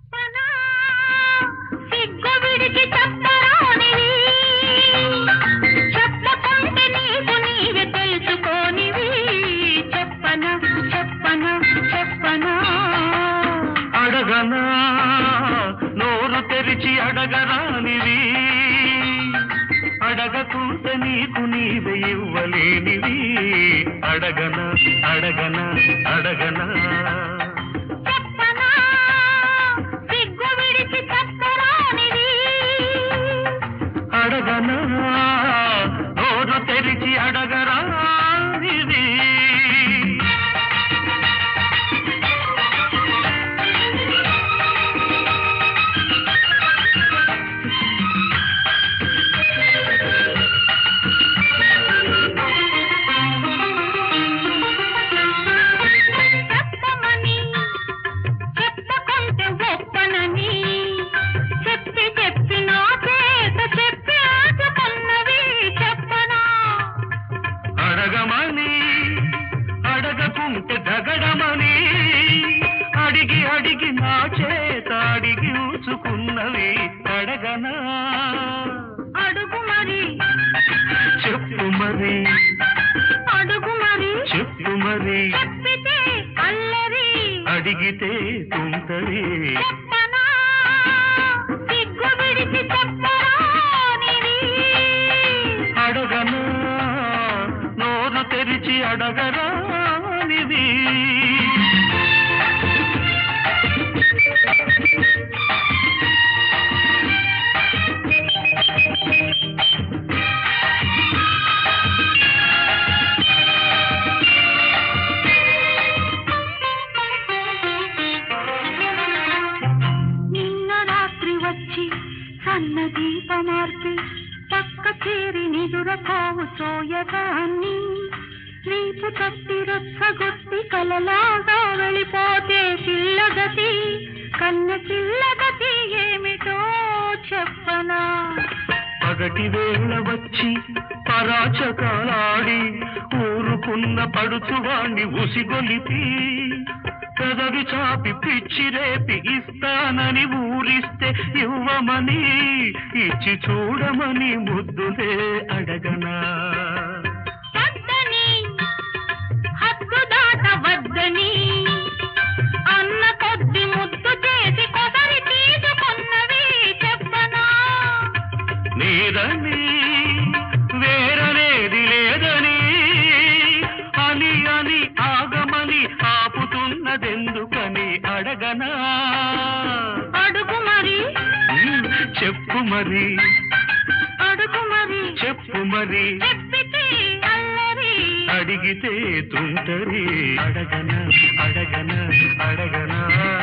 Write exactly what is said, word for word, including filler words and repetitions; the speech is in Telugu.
చెప్పనా సిగ్గు విడిచి చెప్పరానివి చెప్పకుంటే నీకు నీవే తెలుసుకోనివి చెప్పనా చెప్పనా చెప్పనా అడగనా నోరు తెరిచి అడగరానివి అడగకుంటే నీకు నీవే ఇవ్వలేనివి అడగనా అడగనా అడగనా చెప్పనా సిగ్గు విడిచి చెప్పరానివి అడగనా నోరు తెరిచి అడగరానివి అడగమని అడగకుంటే దగడమని అడిగి అడిగి నా చేత అడిగి ఉంచుకున్నవి అడగనా అడుగు మరి చెప్పు మరి అడుగు మరి చెప్పు మరి చెప్పితే అల్లరి అడిగితే తుంటరి చెప్పనా సిగ్గు విడిచి చెప్పరానివి అడగనా నోరు తెరిచి అడగరానివి నిన్న రాత్రి వచ్చి సన్న దీపమార్పి పక్క చేరి నిదురపోవు సోయగాన్ని నీపు తప్పి రచ్చగొట్టి కలలాగా వెళ్ళిపోతే పిల్లగతి కన్న పిల్లగతి ఏమిటో చెప్పనా పగటి వేళ వచ్చి పరాచకాలాడి ఊరుకున్న పడుచువాణ్ణి ఉసిగొలిపి పెదవి చాపి పిచ్చి రేపి ఇస్తానని ఊరిస్తే ఇవ్వమని ఇచ్చి చూడమని ముద్దులే అడగనా వద్దని హద్దు దాటవద్దని అన్న కొద్ది ముద్దు చేసి కొసరి తీసుకున్నవి చెప్పనా నీరని వేరనేది లేదని అని అని ఆగమని ఆపుతున్నదెందుకని అడగనా అడుగు మరి చెప్పు మరి అడుగు మరి చెప్పు మరి చెప్పితే అల్లరి అడిగితే తుంటరి అడగనా అడగనా అడగనా